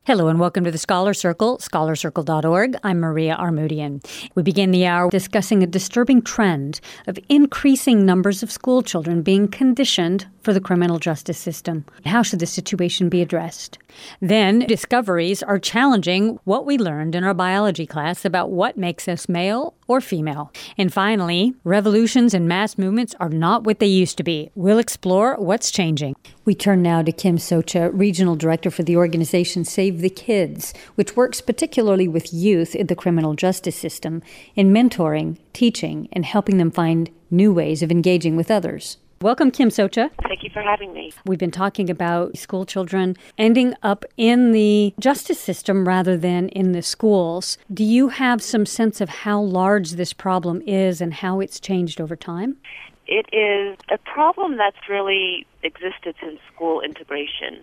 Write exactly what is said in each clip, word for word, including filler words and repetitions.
Hello and welcome to the Scholar Circle, scholar circle dot org. I'm Maria Armoudian. We begin the hour discussing a disturbing trend of increasing numbers of school children being conditioned for the criminal justice system. How should this situation be addressed? Then, discoveries are challenging what we learned in our biology class about what makes us male or female. And finally, revolutions and mass movements are not what they used to be. We'll explore what's changing. We turn now to Kim Socha, Regional Director for the organization Save the Kids, which works particularly with youth in the criminal justice system in mentoring, teaching, and helping them find new ways of engaging with others. Welcome, Kim Socha. Thank you for having me. We've been talking about school children ending up in the justice system rather than in the schools. Do you have some sense of how large this problem is and how it's changed over time? It is a problem that's really existed since school integration,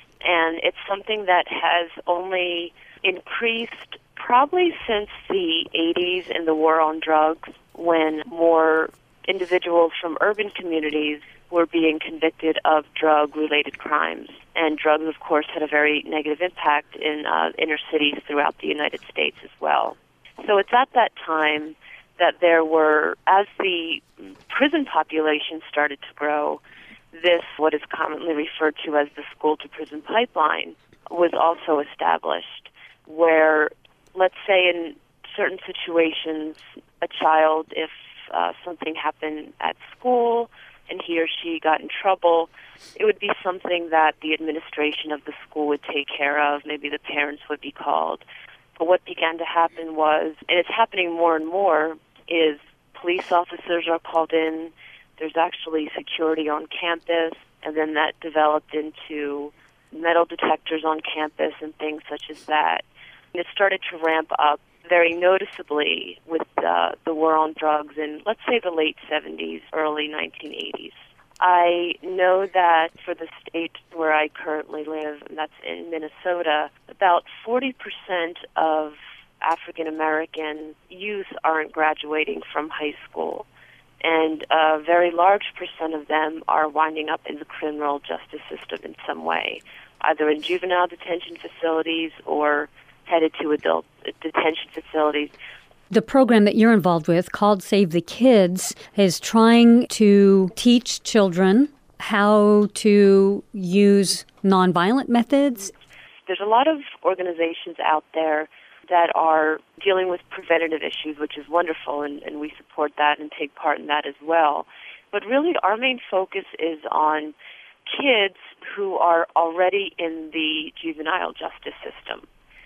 and it's something that has only increased probably since the eighties and the war on drugs, when more individuals from urban communities were being convicted of drug-related crimes. And drugs, of course, had a very negative impact in uh, inner cities throughout the United States as well. So it's at that time that there were, as the prison population started to grow, this, what is commonly referred to as the school-to-prison pipeline, was also established, where, let's say in certain situations, a child, if uh, something happened at school and he or she got in trouble, it would be something that the administration of the school would take care of. Maybe the parents would be called. But what began to happen was, and it's happening more and more, is police officers are called in. There's actually security on campus, and then that developed into metal detectors on campus and things such as that. And it started to ramp up very noticeably with uh, the war on drugs in, let's say, the late seventies, early nineteen eighties. I know that for the state where I currently live, and that's in Minnesota, about forty percent of African American youth aren't graduating from high school, and a very large percent of them are winding up in the criminal justice system in some way, either in juvenile detention facilities or headed to adult detention facilities. The program that you're involved with, called Save the Kids, is trying to teach children how to use nonviolent methods. There's a lot of organizations out there that are dealing with preventative issues, which is wonderful, and, and we support that and take part in that as well. But really, our main focus is on kids who are already in the juvenile justice system.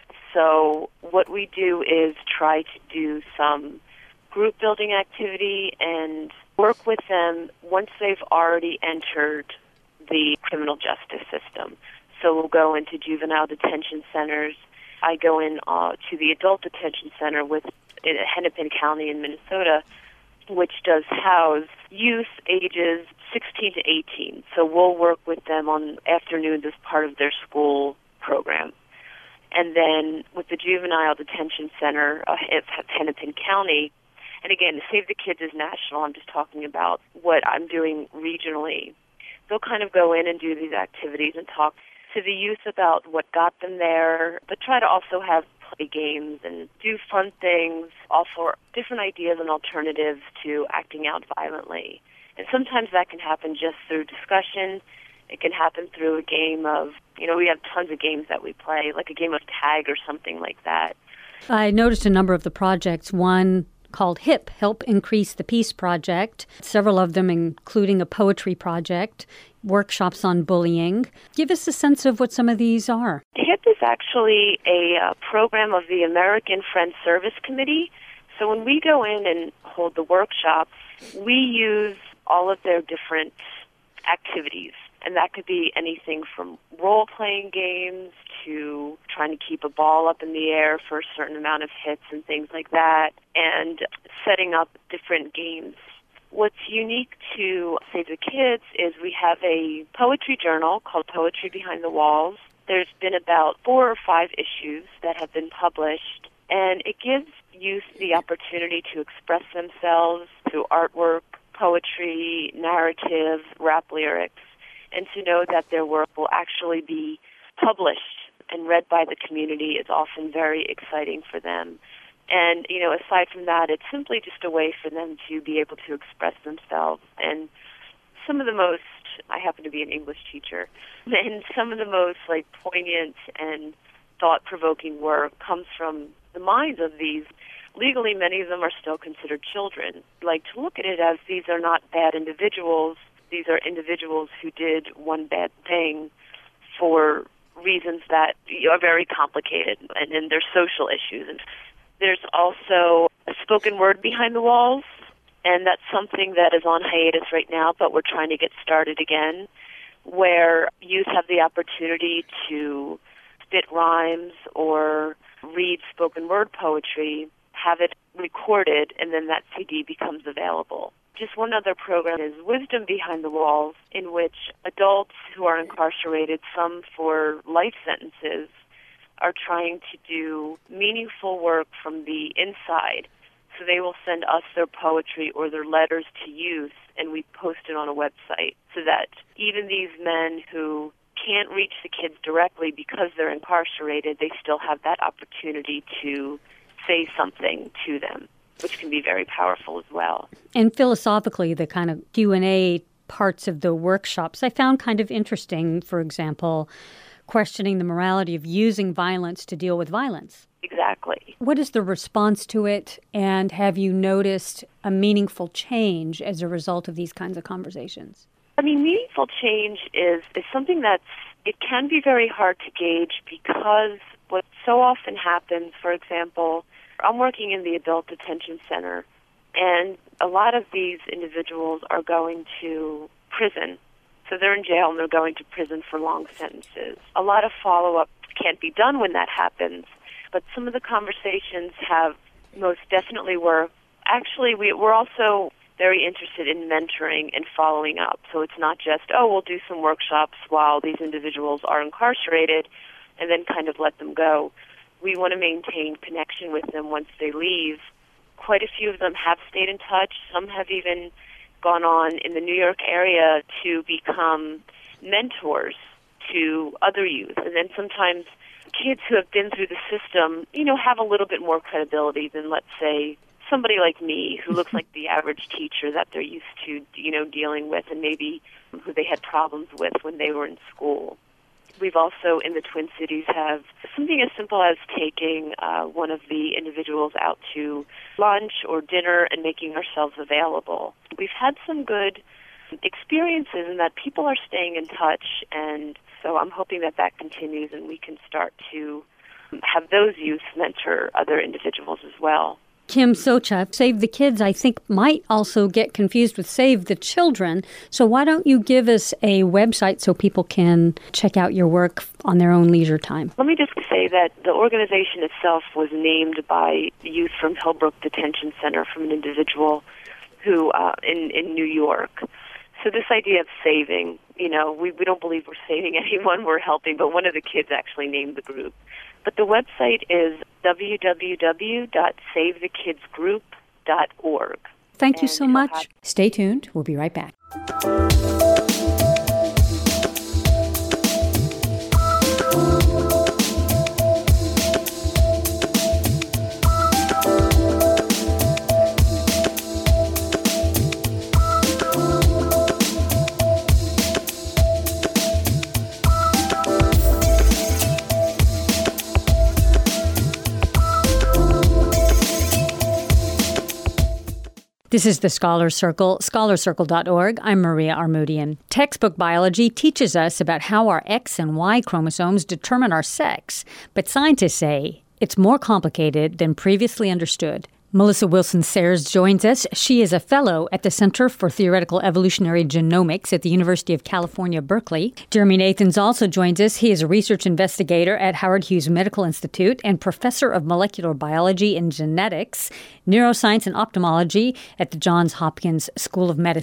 So what we do is try to do some group building activity and work with them once they've already entered the criminal justice system. So we'll go into juvenile detention centers. I go in uh, to the adult detention center with in Hennepin County in Minnesota, which does house youth ages sixteen to eighteen. So we'll work with them on afternoons as part of their school program. And then with the juvenile detention center uh, at Hennepin County, and again, Save the Kids is national. I'm just talking about what I'm doing regionally. They'll kind of go in and do these activities and talk to the youth about what got them there, but try to also have play games and do fun things, offer different ideas and alternatives to acting out violently. And sometimes that can happen just through discussion. It can happen through a game of, you know, we have tons of games that we play, like a game of tag or something like that. I noticed a number of the projects, one called HIP, Help Increase the Peace Project, several of them including a poetry project, workshops on bullying. Give us a sense of what some of these are. HIP is actually a uh, program of the American Friends Service Committee. So when we go in and hold the workshops, we use all of their different activities. And that could be anything from role-playing games to trying to keep a ball up in the air for a certain amount of hits and things like that, and setting up different games. What's unique to Save the Kids is we have a poetry journal called Poetry Behind the Walls. There's been about four or five issues that have been published, and it gives youth the opportunity to express themselves through artwork, poetry, narrative, rap lyrics, and to know that their work will actually be published and read by the community is often very exciting for them. And, you know, aside from that, it's simply just a way for them to be able to express themselves. And some of the most, I happen to be an English teacher, and some of the most, like, poignant and thought-provoking work comes from the minds of these. Legally, many of them are still considered children. Like, to look at it as these are not bad individuals. These are individuals who did one bad thing for reasons that are very complicated, and, and they're social issues. And there's also a spoken word behind the walls, and that's something that is on hiatus right now, but we're trying to get started again, where youth have the opportunity to spit rhymes or read spoken word poetry, have it recorded, and then that C D becomes available. Just one other program is Wisdom Behind the Walls, in which adults who are incarcerated, some for life sentences, are trying to do meaningful work from the inside. So they will send us their poetry or their letters to youth, and we post it on a website so that even these men who can't reach the kids directly because they're incarcerated, they still have that opportunity to say something to them, which can be very powerful as well. And philosophically, the kind of Q and A parts of the workshops I found kind of interesting. For example, questioning the morality of using violence to deal with violence. Exactly. What is the response to it, and have you noticed a meaningful change as a result of these kinds of conversations? I mean, meaningful change is, is something that's, it can be very hard to gauge because what so often happens, for example, I'm working in the adult detention center, and a lot of these individuals are going to prison. So they're in jail and they're going to prison for long sentences. A lot of follow-up can't be done when that happens, but some of the conversations have most definitely were, actually we, we're also very interested in mentoring and following up. So it's not just, oh, we'll do some workshops while these individuals are incarcerated and then kind of let them go. We want to maintain connection with them once they leave. Quite a few of them have stayed in touch. Some have even gone on in the New York area to become mentors to other youth. And then sometimes kids who have been through the system, you know, have a little bit more credibility than, let's say, somebody like me who looks like the average teacher that they're used to, you know, dealing with, and maybe who they had problems with when they were in school. We've also, in the Twin Cities, have something as simple as taking uh, one of the individuals out to lunch or dinner and making ourselves available. We've had some good experiences in that people are staying in touch, and so I'm hoping that that continues and we can start to have those youth mentor other individuals as well. Kim Socha, Save the Kids, I think, might also get confused with Save the Children. So why don't you give us a website so people can check out your work on their own leisure time? Let me just say that the organization itself was named by youth from Hillbrook Detention Center, from an individual who uh, in, in New York. So this idea of saving, you know, we, we don't believe we're saving anyone, we're helping, but one of the kids actually named the group. But the website is w w w dot save the kids group dot org. Thank you so much. Have- Stay tuned. We'll be right back. This is the Scholar Circle, scholar circle dot org. I'm Maria Armoudian. Textbook biology teaches us about how our X and Y chromosomes determine our sex, but scientists say it's more complicated than previously understood. Melissa Wilson-Sayers joins us. She is a fellow at the Center for Theoretical Evolutionary Genomics at the University of California, Berkeley. Jeremy Nathans also joins us. He is a research investigator at Howard Hughes Medical Institute and professor of molecular biology and genetics, neuroscience and ophthalmology at the Johns Hopkins School of Medicine.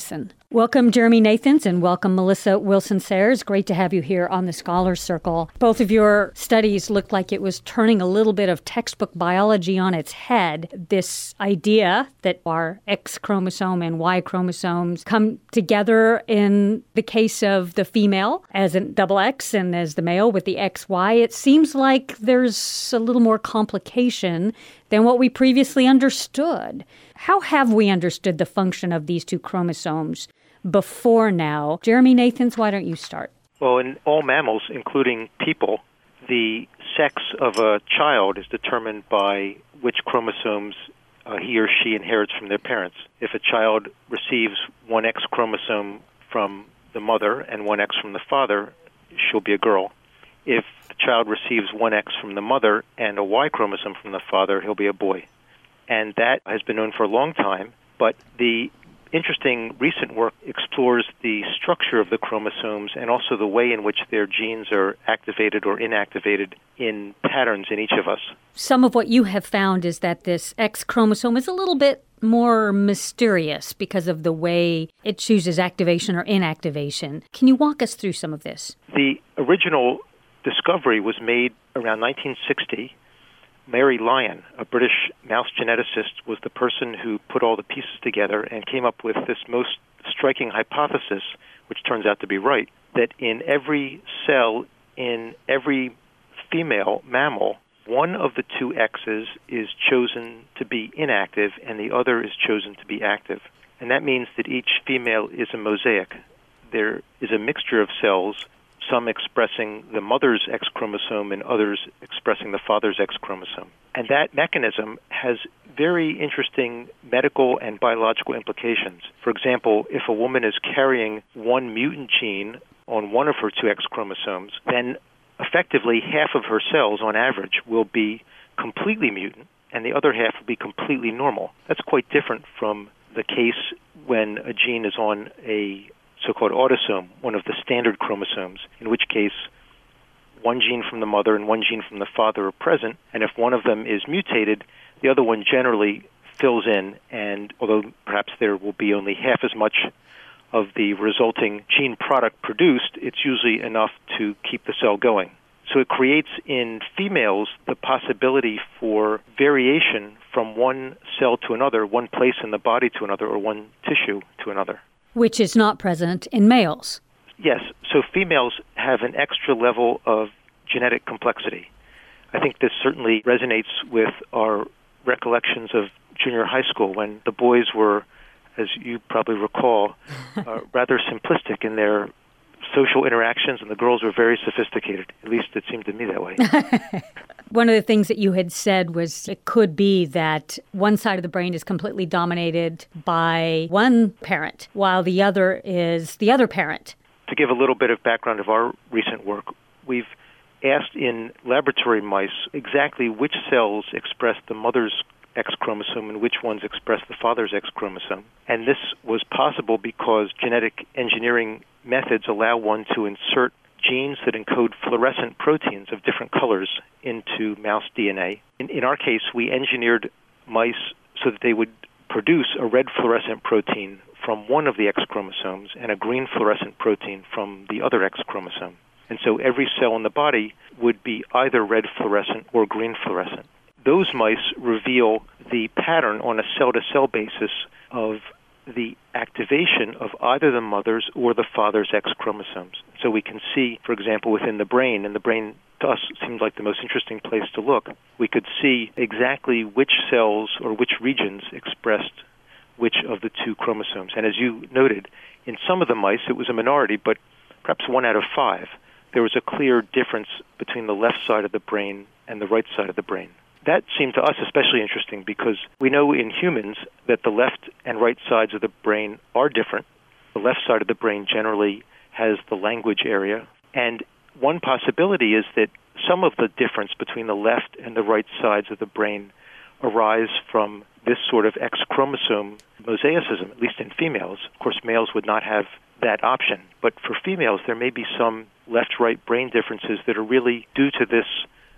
Welcome, Jeremy Nathans, and welcome, Melissa Wilson-Sayers. Great to have you here on the Scholars Circle. Both of your studies looked like it was turning a little bit of textbook biology on its head. This idea that our X chromosome and Y chromosomes come together in the case of the female as a double X and as the male with the X Y. It seems like there's a little more complication than what we previously understood. How have we understood the function of these two chromosomes before now? Jeremy Nathans, why don't you start? Well, in all mammals, including people, the sex of a child is determined by which chromosomes uh, he or she inherits from their parents. If a child receives one X chromosome from the mother and one X from the father, she'll be a girl. If a child receives one X from the mother and a Y chromosome from the father, he'll be a boy. And that has been known for a long time, but the interesting recent work explores the structure of the chromosomes and also the way in which their genes are activated or inactivated in patterns in each of us. Some of what you have found is that this X chromosome is a little bit more mysterious because of the way it chooses activation or inactivation. Can you walk us through some of this? The original discovery was made around nineteen sixty. Mary Lyon, a British mouse geneticist, was the person who put all the pieces together and came up with this most striking hypothesis, which turns out to be right, that in every cell in every female mammal, one of the two X's is chosen to be inactive and the other is chosen to be active. And that means that each female is a mosaic. There is a mixture of cells, some expressing the mother's X chromosome and others expressing the father's X chromosome. And that mechanism has very interesting medical and biological implications. For example, if a woman is carrying one mutant gene on one of her two X chromosomes, then effectively half of her cells on average will be completely mutant and the other half will be completely normal. That's quite different from the case when a gene is on a so-called autosome, one of the standard chromosomes, in which case one gene from the mother and one gene from the father are present, and if one of them is mutated, the other one generally fills in, and although perhaps there will be only half as much of the resulting gene product produced, it's usually enough to keep the cell going. So it creates in females the possibility for variation from one cell to another, one place in the body to another, or one tissue to another. Which is not present in males. Yes. So females have an extra level of genetic complexity. I think this certainly resonates with our recollections of junior high school when the boys were, as you probably recall, uh, rather simplistic in their social interactions, and the girls were very sophisticated. At least it seemed to me that way. One of the things that you had said was it could be that one side of the brain is completely dominated by one parent, while the other is the other parent. To give a little bit of background of our recent work, we've asked in laboratory mice exactly which cells express the mother's X chromosome and which ones express the father's X chromosome. And this was possible because genetic engineering methods allow one to insert genes that encode fluorescent proteins of different colors into mouse D N A. In, in our case, we engineered mice so that they would produce a red fluorescent protein from one of the X chromosomes and a green fluorescent protein from the other X chromosome. And so every cell in the body would be either red fluorescent or green fluorescent. Those mice reveal the pattern on a cell-to-cell basis of the activation of either the mother's or the father's X chromosomes. So we can see, for example, within the brain, and the brain to us seemed like the most interesting place to look, we could see exactly which cells or which regions expressed which of the two chromosomes. And as you noted, in some of the mice it was a minority, but perhaps one out of five, there was a clear difference between the left side of the brain and the right side of the brain. That seemed to us especially interesting because we know in humans that the left and right sides of the brain are different. The left side of the brain generally has the language area. And one possibility is that some of the difference between the left and the right sides of the brain arise from this sort of X chromosome mosaicism, at least in females. Of course, males would not have that option. But for females, there may be some left-right brain differences that are really due to this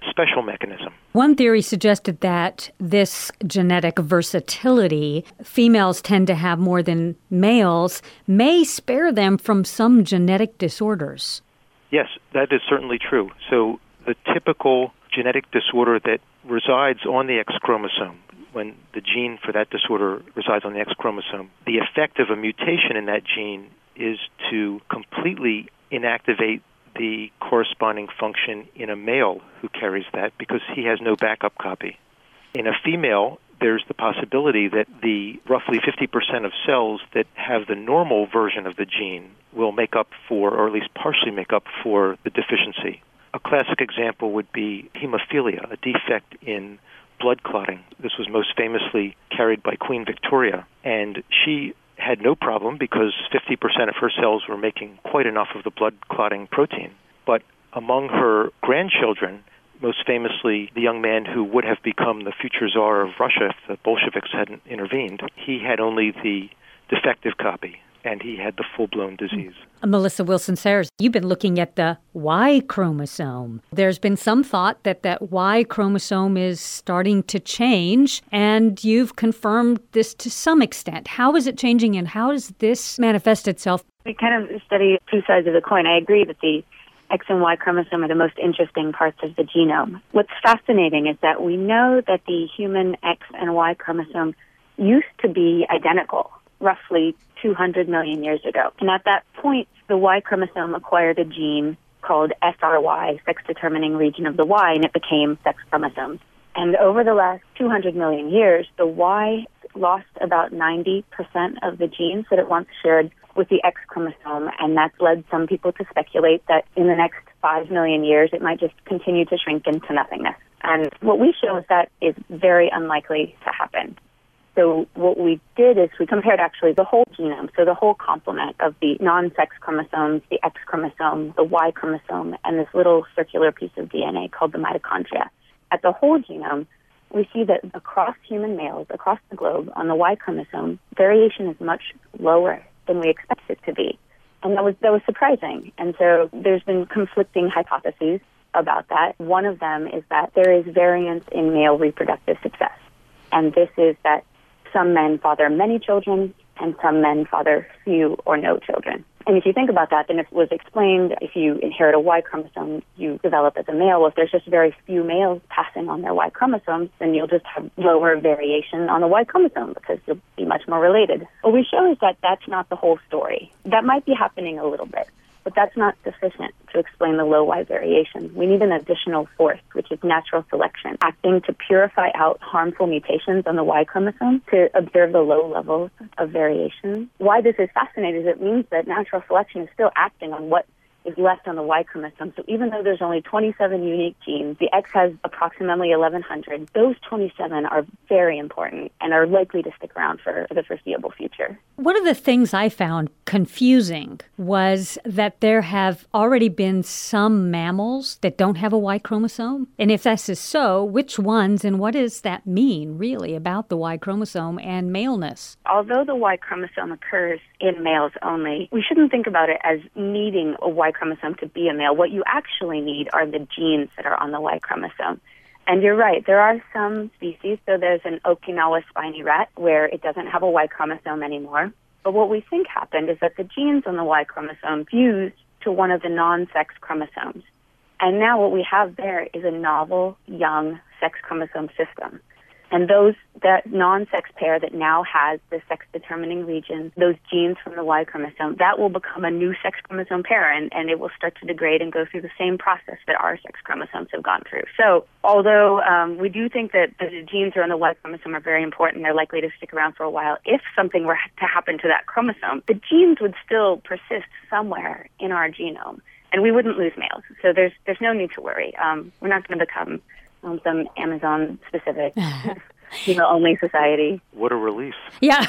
special mechanism. One theory suggested that this genetic versatility, females tend to have more than males, may spare them from some genetic disorders. Yes, that is certainly true. So the typical genetic disorder that resides on the X chromosome, when the gene for that disorder resides on the X chromosome, the effect of a mutation in that gene is to completely inactivate the corresponding function in a male who carries that because he has no backup copy. In a female, there's the possibility that the roughly fifty percent of cells that have the normal version of the gene will make up for, or at least partially make up for, the deficiency. A classic example would be hemophilia, a defect in blood clotting. This was most famously carried by Queen Victoria, and she had no problem because fifty percent of her cells were making quite enough of the blood clotting protein. But among her grandchildren, most famously the young man who would have become the future Tsar of Russia if the Bolsheviks hadn't intervened, he had only the defective copy, and he had the full-blown disease. Melissa Wilson-Sayers, you've been looking at the Y chromosome. There's been some thought that that Y chromosome is starting to change, and you've confirmed this to some extent. How is it changing, and how does this manifest itself? We kind of study two sides of the coin. I agree that the X and Y chromosome are the most interesting parts of the genome. What's fascinating is that we know that the human X and Y chromosome used to be identical, roughly two hundred million years ago. And at that point, the Y chromosome acquired a gene called S R Y, sex-determining region of the Y, and it became sex chromosomes. And over the last two hundred million years, the Y lost about ninety percent of the genes that it once shared with the X chromosome, and that's led some people to speculate that in the next five million years, it might just continue to shrink into nothingness. And what we show is that is very unlikely to happen. So what we did is we compared actually the whole genome, so the whole complement of the non-sex chromosomes, the X chromosome, the Y chromosome, and this little circular piece of D N A called the mitochondria. At the whole genome, we see that across human males, across the globe, on the Y chromosome, variation is much lower than we expect it to be. And that was that was surprising. And so there's been conflicting hypotheses about that. One of them is that there is variance in male reproductive success. And this is that some men father many children, and some men father few or no children. And if you think about that, then it was explained if you inherit a Y chromosome, you develop as a male. Well, if there's just very few males passing on their Y chromosomes, then you'll just have lower variation on the Y chromosome because you'll be much more related. What we show is that that's not the whole story. That might be happening a little bit, but that's not sufficient to explain the low Y variation. We need an additional force, which is natural selection, acting to purify out harmful mutations on the Y chromosome to observe the low levels of variation. Why this is fascinating is it means that natural selection is still acting on what is left on the Y chromosome. So even though there's only twenty-seven unique genes, the X has approximately eleven hundred. Those twenty-seven are very important and are likely to stick around for the foreseeable future. One of the things I found confusing was that there have already been some mammals that don't have a Y chromosome. And if this is so, which ones, and what does that mean really about the Y chromosome and maleness? Although the Y chromosome occurs in males only, we shouldn't think about it as needing a Y chromosome to be a male. What you actually need are the genes that are on the Y chromosome. And you're right, there are some species, so there's an Okinawa spiny rat where it doesn't have a Y chromosome anymore. But what we think happened is that the genes on the Y chromosome fused to one of the non-sex chromosomes. And now what we have there is a novel, young sex chromosome system. And those, that non-sex pair that now has the sex-determining region, those genes from the Y chromosome, that will become a new sex chromosome pair, and, and it will start to degrade and go through the same process that our sex chromosomes have gone through. So although um, we do think that the genes that are on the Y chromosome are very important, they're likely to stick around for a while. If something were to happen to that chromosome, the genes would still persist somewhere in our genome, and we wouldn't lose males. So there's there's no need to worry. Um, we're not going to become Um, some Amazon-specific, you know, only society. What a relief. Yeah.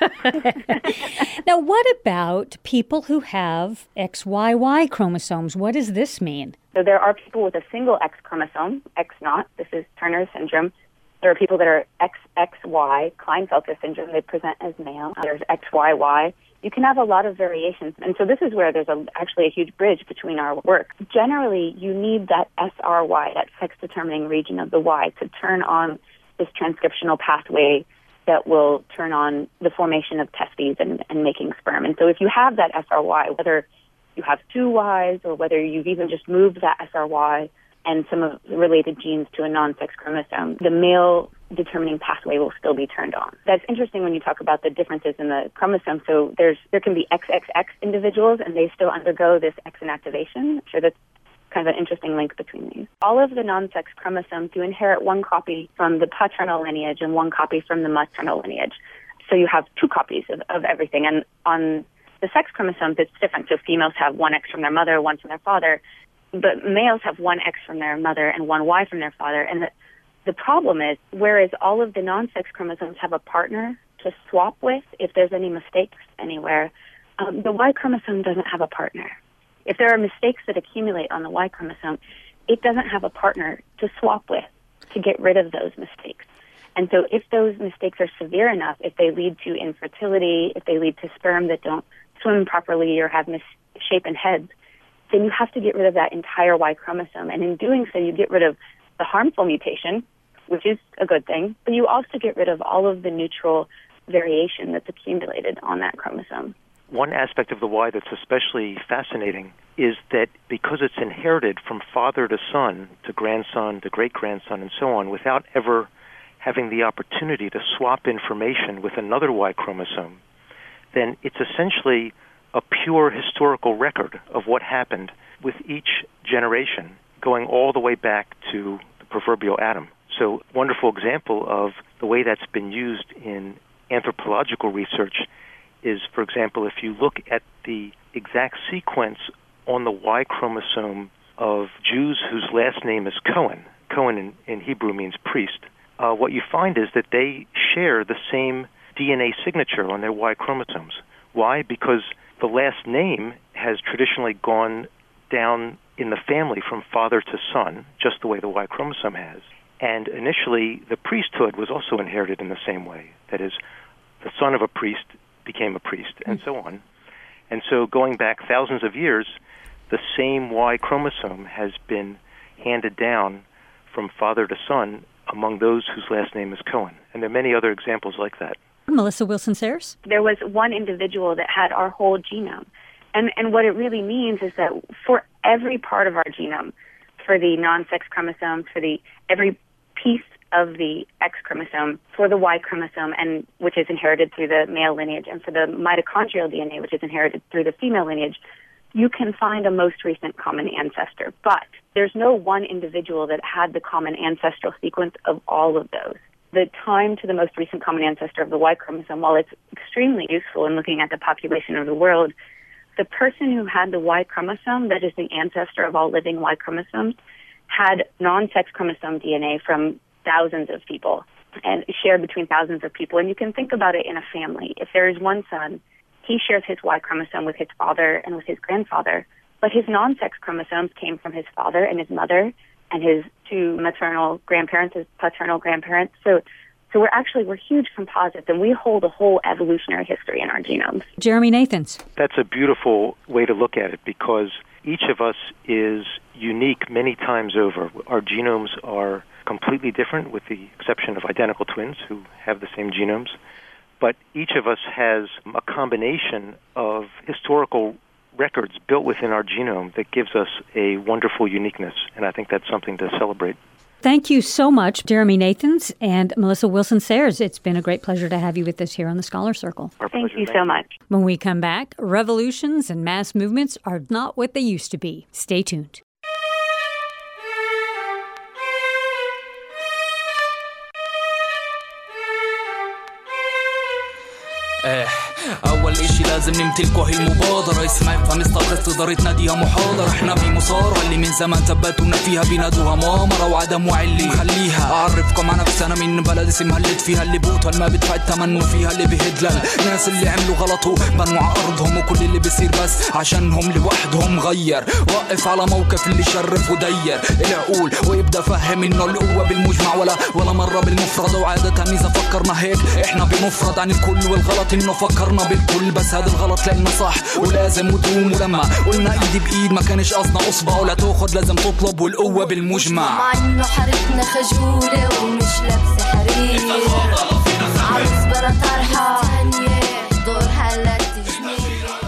Now, what about people who have X Y Y chromosomes? What does this mean? So there are people with a single X chromosome, X naught. This is Turner syndrome. There are people that are X X Y, Klinefelter syndrome. They present as male. There's X Y Y, you can have a lot of variations. And so this is where there's a, actually a huge bridge between our work. Generally, you need that S R Y, that sex-determining region of the Y, to turn on this transcriptional pathway that will turn on the formation of testes and, and making sperm. And so if you have that S R Y, whether you have two Ys or whether you've even just moved that S R Y and some of the related genes to a non-sex chromosome, the male determining pathway will still be turned on. That's interesting when you talk about the differences in the chromosome. So there's there can be X X X individuals and they still undergo this X inactivation. I'm sure that's kind of an interesting link between these. All of the non-sex chromosomes, you inherit one copy from the paternal lineage and one copy from the maternal lineage. So you have two copies of, of everything. And on the sex chromosomes, it's different. So females have one X from their mother, one from their father. But males have one X from their mother and one Y from their father. And the, the problem is, whereas all of the non-sex chromosomes have a partner to swap with if there's any mistakes anywhere, um, the Y chromosome doesn't have a partner. If there are mistakes that accumulate on the Y chromosome, it doesn't have a partner to swap with to get rid of those mistakes. And so if those mistakes are severe enough, if they lead to infertility, if they lead to sperm that don't swim properly or have misshapen heads, then you have to get rid of that entire Y chromosome. And in doing so, you get rid of the harmful mutation, which is a good thing, but you also get rid of all of the neutral variation that's accumulated on that chromosome. One aspect of the Y that's especially fascinating is that because it's inherited from father to son, to grandson, to great-grandson, and so on, without ever having the opportunity to swap information with another Y chromosome, then it's essentially a pure historical record of what happened with each generation, going all the way back to the proverbial Adam. So, wonderful example of the way that's been used in anthropological research is, for example, if you look at the exact sequence on the Y chromosome of Jews whose last name is Cohen, Cohen in, in Hebrew means priest, uh, what you find is that they share the same D N A signature on their Y chromosomes. Why? Because the last name has traditionally gone down in the family from father to son, just the way the Y chromosome has. And initially, the priesthood was also inherited in the same way. That is, the son of a priest became a priest, and so on. And so going back thousands of years, the same Y chromosome has been handed down from father to son among those whose last name is Cohen. And there are many other examples like that. Melissa Wilson-Sayers? There was one individual that had our whole genome. And, and what it really means is that for every part of our genome, for the non-sex chromosomes, for the every piece of the X chromosome, for the Y chromosome, and which is inherited through the male lineage, and for the mitochondrial D N A, which is inherited through the female lineage, you can find a most recent common ancestor. But there's no one individual that had the common ancestral sequence of all of those. The time to the most recent common ancestor of the Y chromosome, while it's extremely useful in looking at the population of the world, the person who had the Y chromosome, that is the ancestor of all living Y chromosomes, had non-sex chromosome D N A from thousands of people and shared between thousands of people. And you can think about it in a family. If there is one son, he shares his Y chromosome with his father and with his grandfather, but his non-sex chromosomes came from his father and his mother and his two maternal grandparents, his paternal grandparents. So so we're actually, we're huge composites, and we hold a whole evolutionary history in our genomes. Jeremy Nathans. That's a beautiful way to look at it, because each of us is unique many times over. Our genomes are completely different, with the exception of identical twins who have the same genomes. But each of us has a combination of historical records built within our genome that gives us a wonderful uniqueness, and I think that's something to celebrate. Thank you so much, Jeremy Nathans and Melissa Wilson-Sayers. It's been a great pleasure to have you with us here on the Scholar Circle. Our Thank pleasure. you Thank so much. When we come back, revolutions and mass movements are not what they used to be. Stay tuned. آه. اول اشي لازم نمتلكه هي المبادرة، اسمع افهم استغرق تقدر تناديها محاضرة. احنا في مصارعة اللي من زمان ثبتونا فيها بينادوها مؤامرة وعدم وعي اللي يخليها. اعرفكم عن نفسي انا من بلد اسمها اللي فيها اللي بوتها ما بدفع الثمن وفيها اللي بهدلل. ناس اللي عملوا غلطوا بنوا على ارضهم وكل اللي بيصير بس عشانهم لوحدهم غير. وقف على موقف اللي شرف ودير العقول ويبدا فهم انه القوة بالمجمع ولا ولا مرة بالمفرد. وعادة اذا فكرنا هيك احنا بمفرد عن الكل والغلط غلط انه فكرنا بالكل بس هذا الغلط لأنه صح ولازم ودوم ولما قلنا ايدي بايد ما كانش قصدنا اصبع ولا تاخد لازم تطلب والقوة بالمجمع مع انه حارتنا خجولة ومش لابسة حرير عروس بلا طرحة دورها لا تجني.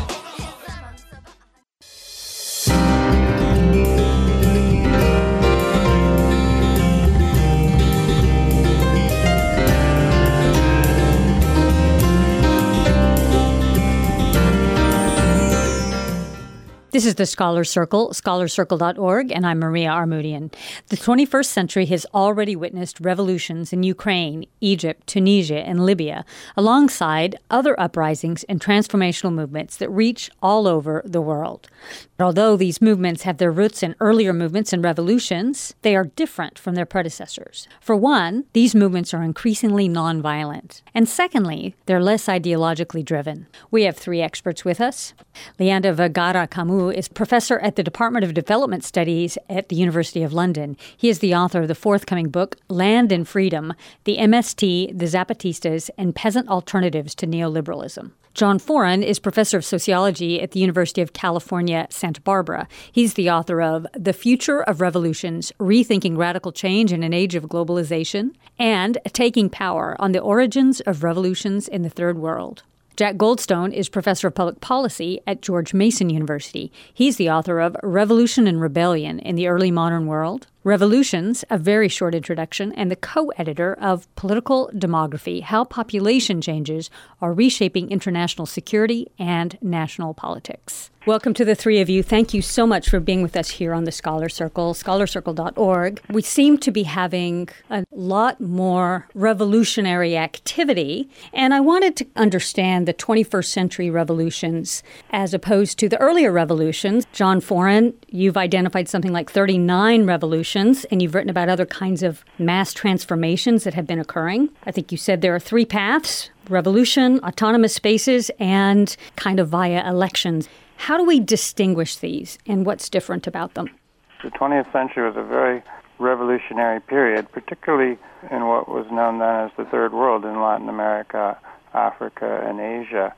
This is the Scholar Circle, scholar circle dot org, and I'm Maria Armoudian. The twenty-first century has already witnessed revolutions in Ukraine, Egypt, Tunisia, and Libya, alongside other uprisings and transformational movements that reach all over the world. But although these movements have their roots in earlier movements and revolutions, they are different from their predecessors. For one, these movements are increasingly nonviolent. And secondly, they're less ideologically driven. We have three experts with us. Leanda Vergara-Camus is professor at the Department of Development Studies at the University of London. He is the author of the forthcoming book, Land and Freedom, the M S T, the Zapatistas, and Peasant Alternatives to Neoliberalism. John Foran is professor of sociology at the University of California, Santa Barbara. He's the author of The Future of Revolutions, Rethinking Radical Change in an Age of Globalization, and Taking Power on the Origins of Revolutions in the Third World. Jack Goldstone is professor of public policy at George Mason University. He's the author of Revolution and Rebellion in the Early Modern World, Revolutions, a very short introduction, and the co-editor of Political Demography, How Population Changes Are Reshaping International Security and National Politics. Welcome to the three of you. Thank you so much for being with us here on the Scholar Circle, scholar circle dot org. We seem to be having a lot more revolutionary activity, and I wanted to understand the twenty-first century revolutions as opposed to the earlier revolutions. John Foran, you've identified something like thirty-nine revolutions, and you've written about other kinds of mass transformations that have been occurring. I think you said there are three paths: revolution, autonomous spaces, and kind of via elections. How do we distinguish these, and what's different about them? The twentieth century was a very revolutionary period, particularly in what was known then as the Third World in Latin America, Africa, and Asia.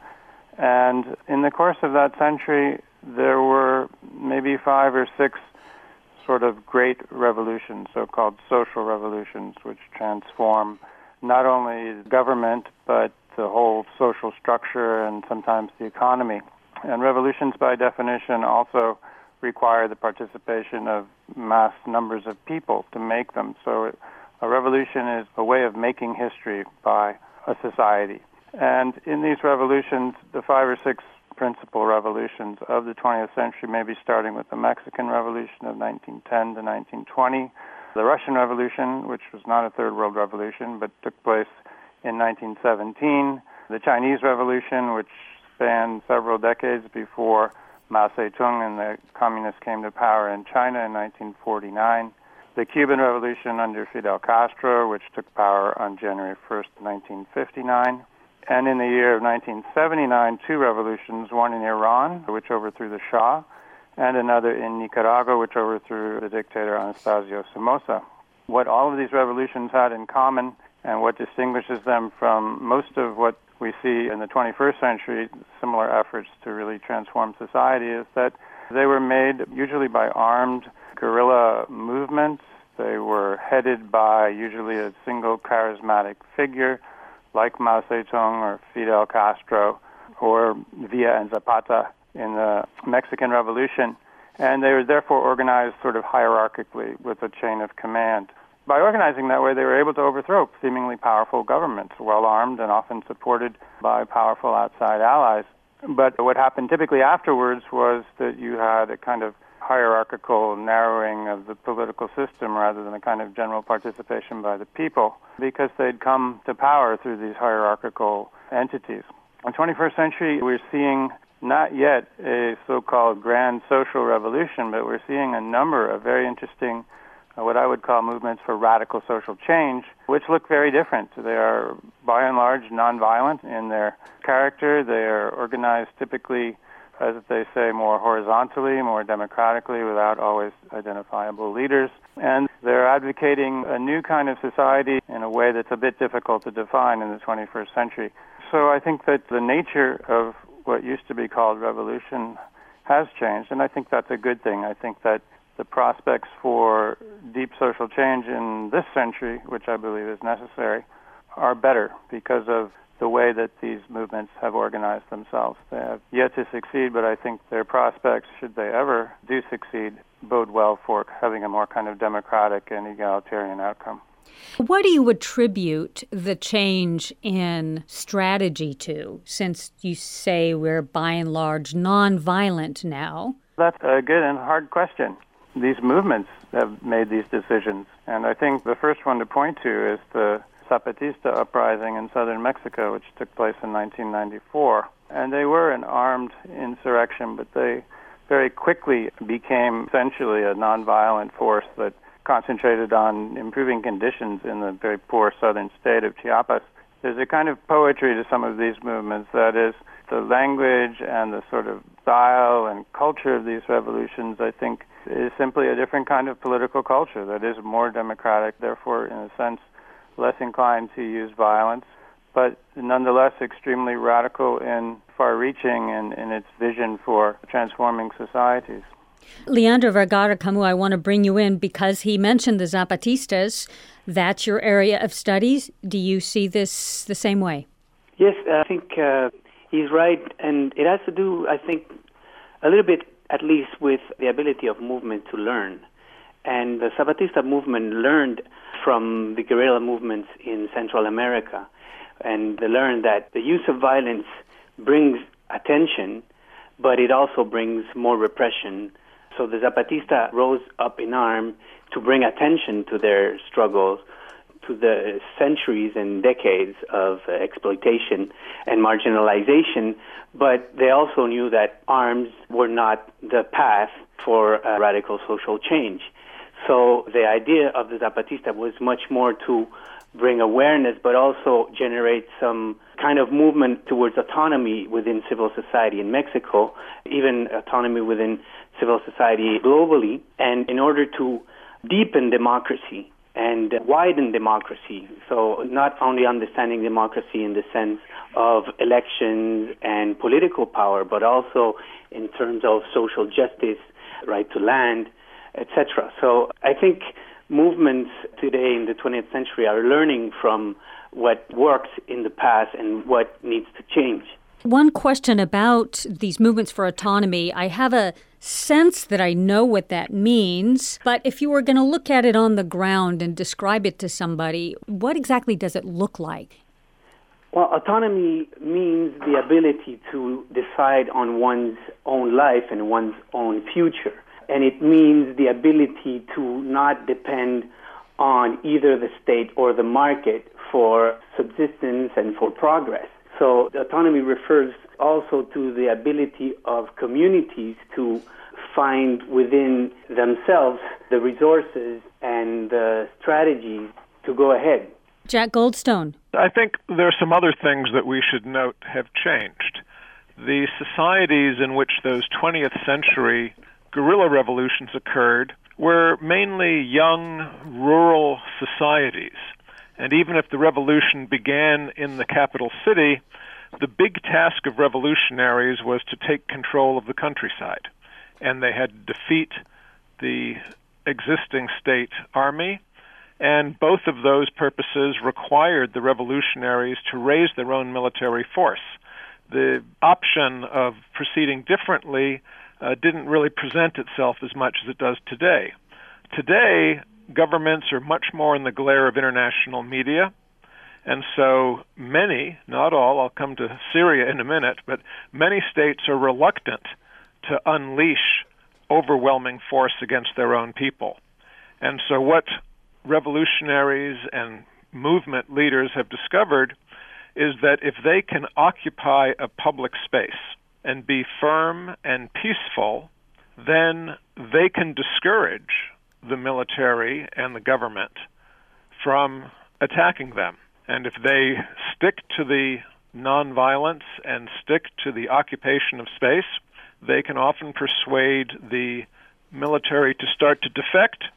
And in the course of that century, there were maybe five or six sort of great revolutions, so-called social revolutions, which transform not only government, but the whole social structure and sometimes the economy. And revolutions, by definition, also require the participation of mass numbers of people to make them. So a revolution is a way of making history by a society. And in these revolutions, the five or six principal revolutions of the twentieth century, maybe starting with the Mexican Revolution of nineteen ten to nineteen twenty, the Russian Revolution, which was not a Third World Revolution, but took place in nineteen seventeen, the Chinese Revolution, which spanned several decades before Mao Zedong and the communists came to power in China in nineteen forty-nine, the Cuban Revolution under Fidel Castro, which took power on January first, nineteen fifty-nine, and in the year of nineteen seventy-nine, two revolutions, one in Iran, which overthrew the Shah, and another in Nicaragua, which overthrew the dictator Anastasio Somoza. What all of these revolutions had in common, and what distinguishes them from most of what we see in the twenty-first century, similar efforts to really transform society, is that they were made usually by armed guerrilla movements. They were headed by usually a single charismatic figure like Mao Zedong or Fidel Castro or Villa and Zapata in the Mexican Revolution. And they were therefore organized sort of hierarchically with a chain of command. By organizing that way, they were able to overthrow seemingly powerful governments, well-armed and often supported by powerful outside allies. But what happened typically afterwards was that you had a kind of hierarchical narrowing of the political system rather than a kind of general participation by the people, because they'd come to power through these hierarchical entities. In the twenty-first century, we're seeing not yet a so-called grand social revolution, but we're seeing a number of very interesting what I would call movements for radical social change, which look very different. They are, by and large, nonviolent in their character. They are organized typically, as they say, more horizontally, more democratically, without always identifiable leaders. And they're advocating a new kind of society in a way that's a bit difficult to define in the twenty-first century. so I think that the nature of what used to be called revolution has changed, and I think that's a good thing. I think that the prospects for deep social change in this century, which I believe is necessary, are better because of the way that these movements have organized themselves. They have yet to succeed, but I think their prospects, should they ever do succeed, bode well for having a more kind of democratic and egalitarian outcome. What do you attribute the change in strategy to, since you say we're by and large nonviolent now? That's a good and hard question. These movements have made these decisions, and I think the first one to point to is the Zapatista uprising in southern Mexico, which took place in nineteen ninety-four. And they were an armed insurrection, but they very quickly became essentially a nonviolent force that concentrated on improving conditions in the very poor southern state of Chiapas. There's a kind of poetry to some of these movements, that is, the language and the sort of style and culture of these revolutions, I think, is simply a different kind of political culture that is more democratic, therefore, in a sense, less inclined to use violence, but nonetheless extremely radical and far-reaching in, in its vision for transforming societies. Leandro Vergara Camus, I want to bring you in because he mentioned the Zapatistas. That's your area of studies. Do you see this the same way? Yes, I think uh, he's right, and it has to do, I think, a little bit at least with the ability of movement to learn. And the Zapatista movement learned from the guerrilla movements in Central America, and they learned that the use of violence brings attention, but it also brings more repression. So the Zapatista rose up in arms to bring attention to their struggles, to the centuries and decades of uh, exploitation and marginalization, but they also knew that arms were not the path for uh, radical social change. So the idea of the Zapatista was much more to bring awareness, but also generate some kind of movement towards autonomy within civil society in Mexico, even autonomy within civil society globally, and in order to deepen democracy and widen democracy. So not only understanding democracy in the sense of elections and political power, but also in terms of social justice, right to land, et cetera. So I think movements today in the twentieth century are learning from what works in the past and what needs to change. One question about these movements for autonomy. I have a sense that I know what that means, but if you were going to look at it on the ground and describe it to somebody, what exactly does it look like? Well, autonomy means the ability to decide on one's own life and one's own future. And it means the ability to not depend on either the state or the market for subsistence and for progress. So autonomy refers also to the ability of communities to find within themselves the resources and the strategies to go ahead. Jack Goldstone. I think there are some other things that we should note have changed. The societies in which those twentieth century guerrilla revolutions occurred were mainly young, rural societies. And even if the revolution began in the capital city, the big task of revolutionaries was to take control of the countryside. And they had to defeat the existing state army. And both of those purposes required the revolutionaries to raise their own military force. The option of proceeding differently uh, didn't really present itself as much as it does today. Today, governments are much more in the glare of international media, and so many, not all, I'll come to Syria in a minute, but many states are reluctant to unleash overwhelming force against their own people. And so what revolutionaries and movement leaders have discovered is that if they can occupy a public space and be firm and peaceful, then they can discourage the military and the government from attacking them. And if they stick to the nonviolence and stick to the occupation of space, they can often persuade the military to start to defect,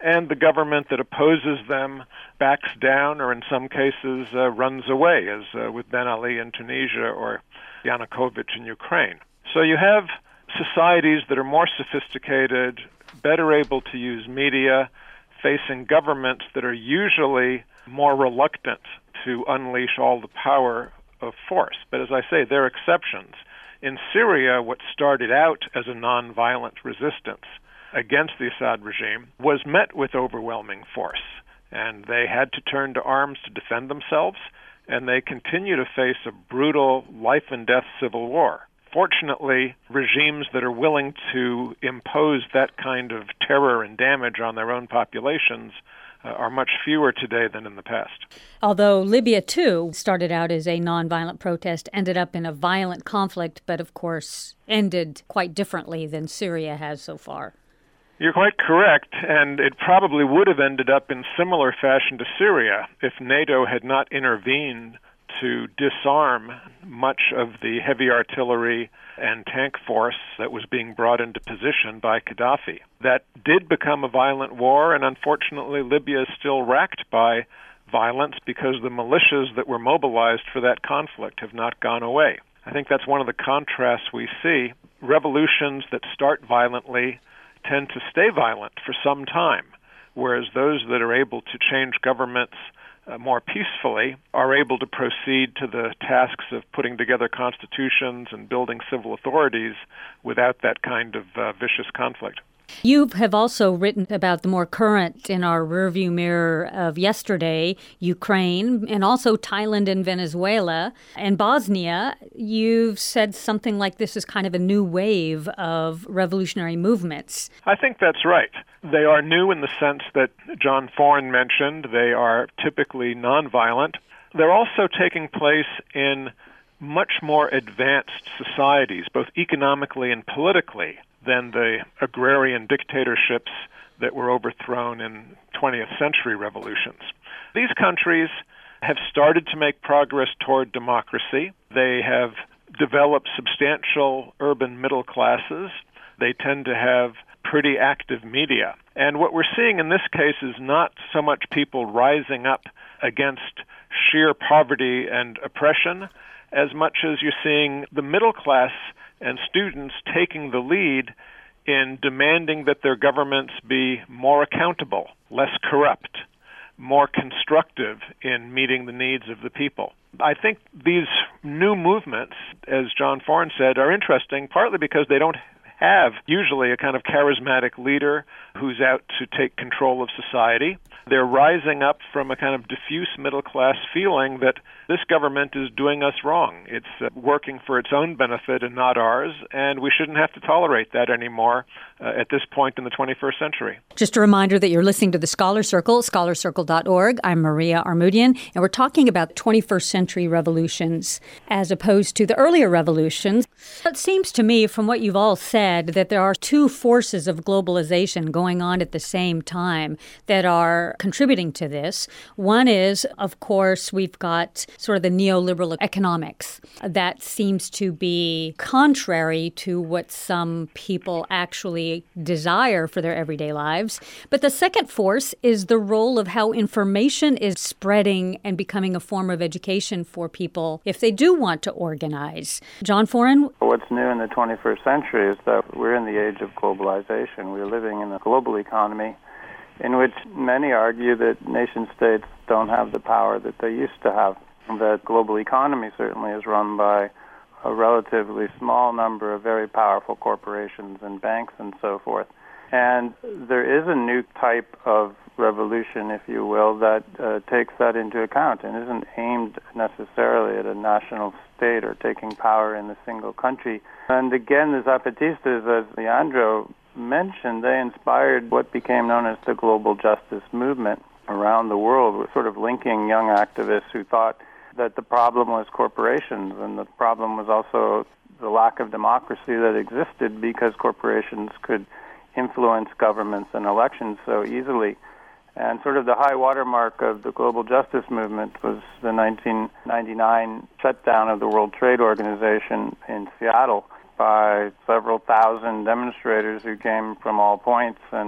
and the government that opposes them backs down or in some cases uh, runs away, as uh, with Ben Ali in Tunisia or Yanukovych in Ukraine. So you have societies that are more sophisticated, better able to use media, facing governments that are usually more reluctant to unleash all the power of force. But as I say, there are exceptions. In Syria, what started out as a nonviolent resistance against the Assad regime was met with overwhelming force, and they had to turn to arms to defend themselves, and they continue to face a brutal life-and-death civil war. Fortunately, regimes that are willing to impose that kind of terror and damage on their own populations uh, are much fewer today than in the past. Although Libya, too, started out as a nonviolent protest, ended up in a violent conflict, but of course ended quite differently than Syria has so far. You're quite correct, and it probably would have ended up in similar fashion to Syria if NATO had not intervened to disarm much of the heavy artillery and tank force that was being brought into position by Gaddafi. That did become a violent war, and unfortunately Libya is still racked by violence because the militias that were mobilized for that conflict have not gone away. I think that's one of the contrasts we see. Revolutions that start violently tend to stay violent for some time, whereas those that are able to change governments uh, more peacefully are able to proceed to the tasks of putting together constitutions and building civil authorities without that kind of uh, vicious conflict. You have also written about the more current in our rearview mirror of yesterday, Ukraine, and also Thailand and Venezuela. And Bosnia, you've said something like this is kind of a new wave of revolutionary movements. I think that's right. They are new in the sense that John Foran mentioned. They are typically nonviolent. They're also taking place in much more advanced societies, both economically and politically, than the agrarian dictatorships that were overthrown in twentieth century revolutions. These countries have started to make progress toward democracy. They have developed substantial urban middle classes. They tend to have pretty active media. And what we're seeing in this case is not so much people rising up against sheer poverty and oppression, as much as you're seeing the middle class and students taking the lead in demanding that their governments be more accountable, less corrupt, more constructive in meeting the needs of the people. I think these new movements, as John Foran said, are interesting, partly because they don't have usually a kind of charismatic leader who's out to take control of society. They're rising up from a kind of diffuse middle-class feeling that this government is doing us wrong. It's uh, working for its own benefit and not ours, and we shouldn't have to tolerate that anymore uh, at this point in the twenty-first century. Just a reminder that you're listening to the Scholar Circle, scholar circle dot org. I'm Maria Armoudian, and we're talking about twenty-first century revolutions as opposed to the earlier revolutions. It seems to me, from what you've all said, that there are two forces of globalization going on at the same time that are contributing to this. One is, of course, we've got sort of the neoliberal economics. That seems to be contrary to what some people actually desire for their everyday lives. But the second force is the role of how information is spreading and becoming a form of education for people if they do want to organize. John Foran? What's new in the twenty-first century is that we're in the age of globalization. We're living in a global economy in which many argue that nation-states don't have the power that they used to have. The global economy certainly is run by a relatively small number of very powerful corporations and banks and so forth. And there is a new type of revolution, if you will, that uh, takes that into account and isn't aimed necessarily at a national state or taking power in a single country. And again, the Zapatistas, as Leandro mentioned, they inspired what became known as the global justice movement around the world, sort of linking young activists who thought that the problem was corporations and the problem was also the lack of democracy that existed because corporations could influence governments and elections so easily. And sort of the high watermark of the global justice movement was the nineteen ninety-nine shutdown of the World Trade Organization in Seattle by several thousand demonstrators who came from all points and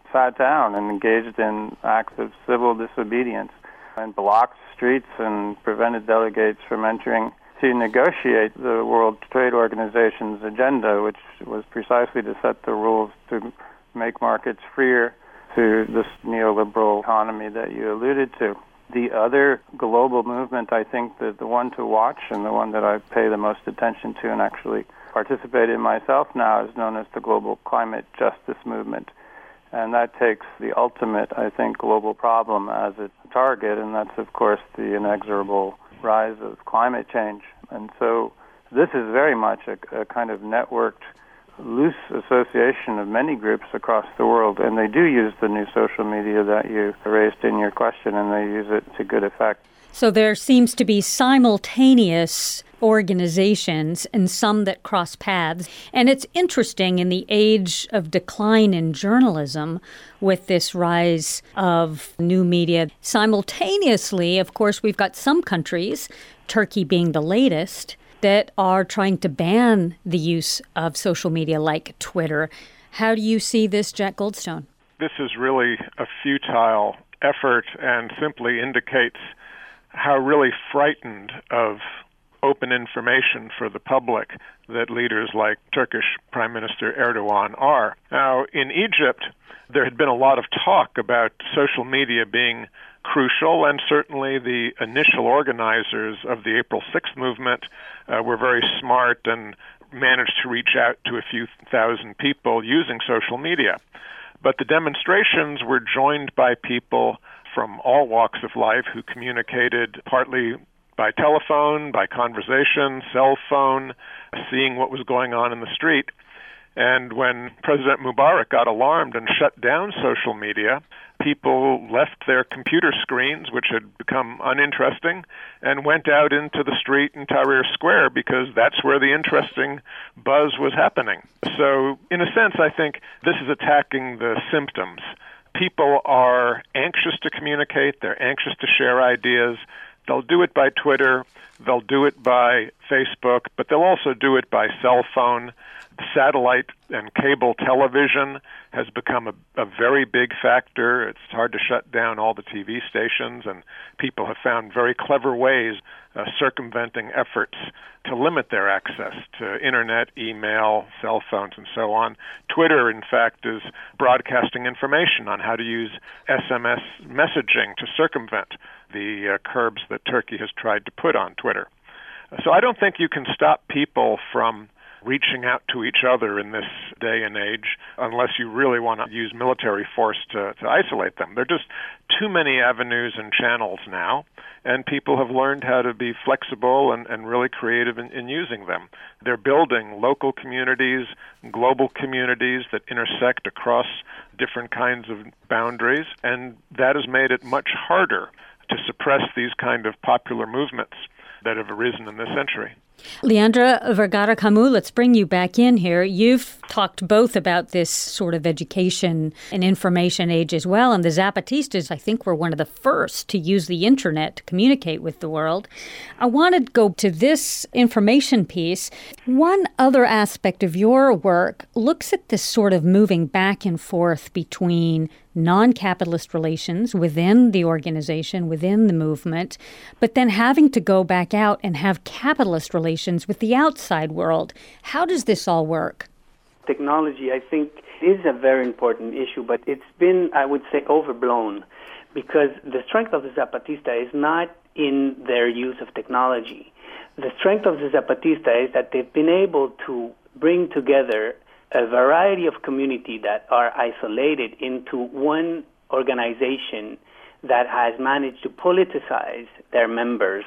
sat down and engaged in acts of civil disobedience and blocked streets and prevented delegates from entering to negotiate the World Trade Organization's agenda, which was precisely to set the rules to make markets freer through this neoliberal economy that you alluded to. The other global movement, I think that the one to watch and the one that I pay the most attention to and actually participate in myself now is known as the Global Climate Justice Movement. And that takes the ultimate, I think, global problem as its target, and that's, of course, the inexorable rise of climate change. And so this is very much a, a kind of networked, loose association of many groups across the world, and they do use the new social media that you raised in your question, and they use it to good effect. So there seems to be simultaneous organizations and some that cross paths. And it's interesting in the age of decline in journalism with this rise of new media. Simultaneously, of course, we've got some countries, Turkey being the latest, that are trying to ban the use of social media like Twitter. How do you see this, Jack Goldstone? This is really a futile effort and simply indicates how really frightened of open information for the public that leaders like Turkish Prime Minister Erdogan are. Now, in Egypt, there had been a lot of talk about social media being crucial, and certainly the initial organizers of the April sixth movement uh, were very smart and managed to reach out to a few thousand people using social media. But the demonstrations were joined by people from all walks of life who communicated partly by telephone, by conversation, cell phone, seeing what was going on in the street. And when President Mubarak got alarmed and shut down social media, people left their computer screens, which had become uninteresting, and went out into the street in Tahrir Square because that's where the interesting buzz was happening. So, in a sense, I think this is attacking the symptoms. People are anxious to communicate, they're anxious to share ideas. They'll do it by Twitter, they'll do it by Facebook, but they'll also do it by cell phone. Satellite and cable television has become a, a very big factor. It's hard to shut down all the T V stations, and people have found very clever ways uh, circumventing efforts to limit their access to internet, email, cell phones, and so on. Twitter, in fact, is broadcasting information on how to use S M S messaging to circumvent the uh, curbs that Turkey has tried to put on Twitter. So I don't think you can stop people from reaching out to each other in this day and age unless you really want to use military force to, to isolate them. There are just too many avenues and channels now, and people have learned how to be flexible and, and really creative in, in using them. They're building local communities, global communities that intersect across different kinds of boundaries, and that has made it much harder to suppress these kind of popular movements that have arisen in this century. Leandra Vergara-Camus, let's bring you back in here. You've talked both about this sort of education and information age as well, and the Zapatistas, I think, were one of the first to use the internet to communicate with the world. I want to go to this information piece. One other aspect of your work looks at this sort of moving back and forth between non-capitalist relations within the organization, within the movement, but then having to go back out and have capitalist relations with the outside world. How does this all work? Technology, I think, is a very important issue, but it's been, I would say, overblown, because the strength of the Zapatista is not in their use of technology. The strength of the Zapatista is that they've been able to bring together a variety of communities that are isolated into one organization that has managed to politicize their members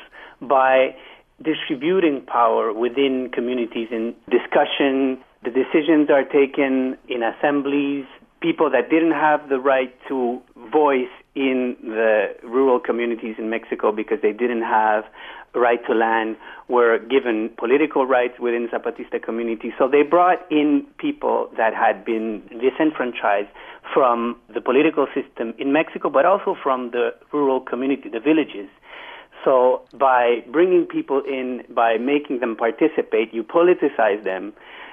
by distributing power within communities in discussion. The decisions are taken in assemblies. People that didn't have the right to voice in the rural communities in Mexico because they didn't have right to land were given political rights within Zapatista communities. So they brought in people that had been disenfranchised from the political system in Mexico, but also from the rural community, the villages. So by bringing people in, by making them participate, you politicize them,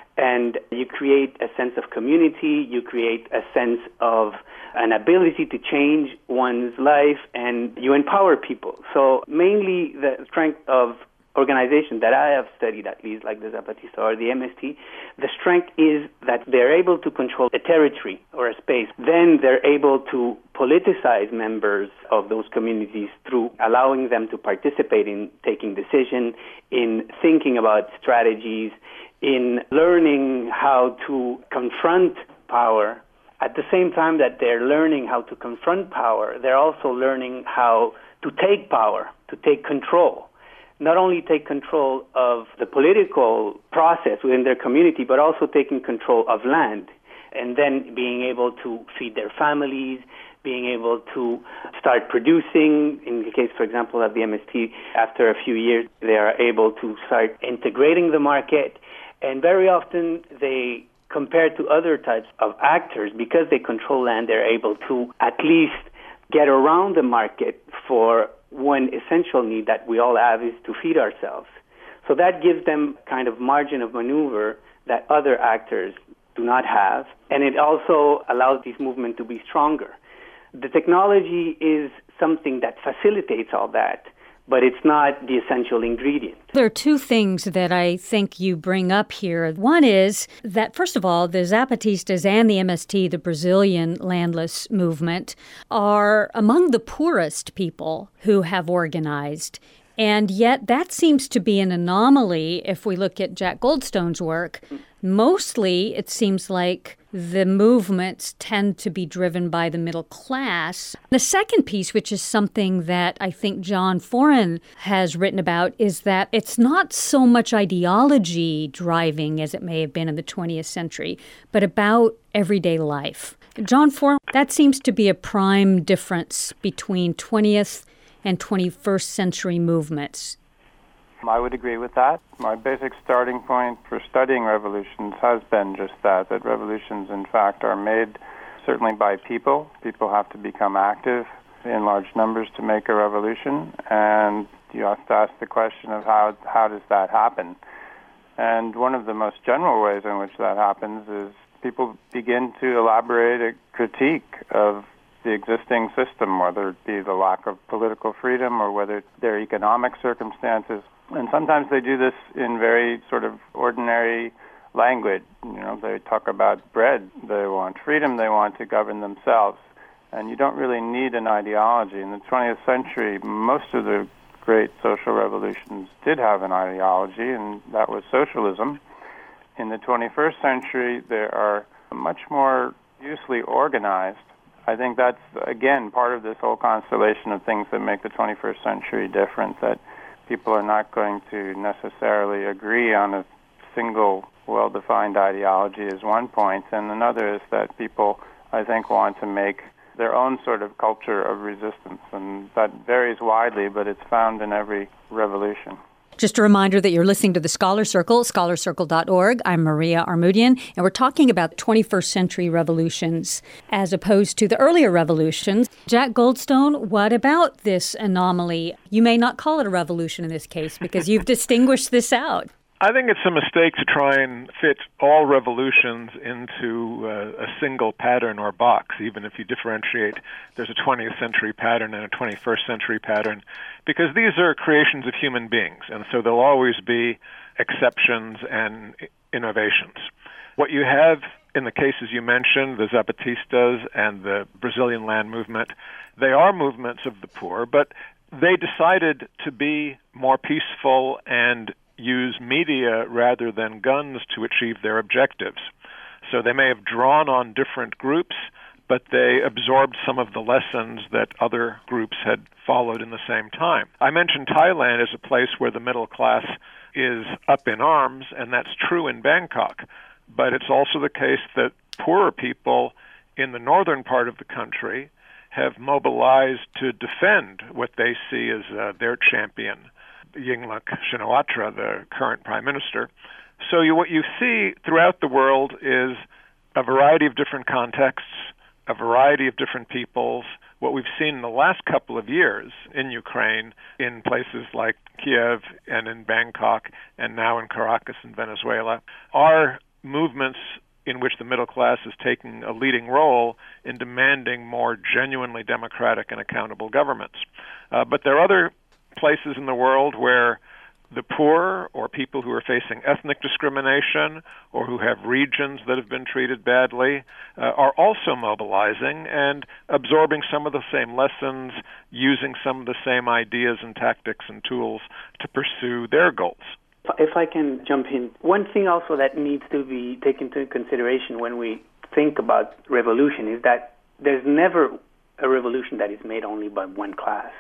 And you create a sense of community, you create a sense of an ability to change one's life, and you empower people. So mainly the strength of organizations that I have studied, at least, like the Zapatista or the M S T, the strength is that they're able to control a territory or a space. Then they're able to politicize members of those communities through allowing them to participate in taking decisions, in thinking about strategies, in learning how to confront power. At the same time that they're learning how to confront power, they're also learning how to take power, to take control. Not only take control of the political process within their community, but also taking control of land, and then being able to feed their families, being able to start producing. In the case, for example, of the M S T, after a few years, they are able to start integrating the market. And very often they, compared to other types of actors, because they control land, they're able to at least get around the market for one essential need that we all have, is to feed ourselves. So that gives them kind of margin of maneuver that other actors do not have. And it also allows these movements to be stronger. The technology is something that facilitates all that, but it's not the essential ingredient. There are two things that I think you bring up here. One is that, first of all, the Zapatistas and the M S T, the Brazilian landless movement, are among the poorest people who have organized. And yet that seems to be an anomaly if we look at Jack Goldstone's work. Mostly, it seems like the movements tend to be driven by the middle class. The second piece, which is something that I think John Foran has written about, is that it's not so much ideology driving as it may have been in the twentieth century, but about everyday life. John Foran, that seems to be a prime difference between twentieth and twenty-first century movements. I would agree with that. My basic starting point for studying revolutions has been just that, that revolutions, in fact, are made certainly by people. People have to become active in large numbers to make a revolution, and you have to ask the question of how, how does that happen? And one of the most general ways in which that happens is people begin to elaborate a critique of the existing system, whether it be the lack of political freedom or whether their economic circumstances. And sometimes they do this in very sort of ordinary language. You know, they talk about bread. They want freedom. They want to govern themselves. And you don't really need an ideology. In the twentieth century, most of the great social revolutions did have an ideology, and that was socialism. In the twenty-first century, they are much more loosely organized. I think that's, again, part of this whole constellation of things that make the twenty-first century different, that people are not going to necessarily agree on a single well-defined ideology is one point, and another is that people, I think, want to make their own sort of culture of resistance, and that varies widely, but it's found in every revolution. Just a reminder that you're listening to the Scholar Circle, scholar circle dot org. I'm Maria Armoudian, and we're talking about twenty-first century revolutions as opposed to the earlier revolutions. Jack Goldstone, what about this anomaly? You may not call it a revolution in this case because you've distinguished this out. I think it's a mistake to try and fit all revolutions into uh, a single pattern or box, even if you differentiate there's a twentieth century pattern and a twenty-first century pattern, because these are creations of human beings, and so there'll always be exceptions and innovations. What you have in the cases you mentioned, the Zapatistas and the Brazilian land movement, they are movements of the poor, but they decided to be more peaceful and use media rather than guns to achieve their objectives. So they may have drawn on different groups, but they absorbed some of the lessons that other groups had followed in the same time. I mentioned Thailand as a place where the middle class is up in arms, and that's true in Bangkok. But it's also the case that poorer people in the northern part of the country have mobilized to defend what they see as uh, their champion, Yingluck Shinawatra, the current prime minister. So you, what you see throughout the world is a variety of different contexts, a variety of different peoples. What we've seen in the last couple of years in Ukraine, in places like Kiev and in Bangkok, and now in Caracas in Venezuela, are movements in which the middle class is taking a leading role in demanding more genuinely democratic and accountable governments. Uh, but there are other places in the world where the poor or people who are facing ethnic discrimination or who have regions that have been treated badly uh, are also mobilizing and absorbing some of the same lessons, using some of the same ideas and tactics and tools to pursue their goals. If I can jump in, one thing also that needs to be taken into consideration when we think about revolution is that there's never a revolution that is made only by one class.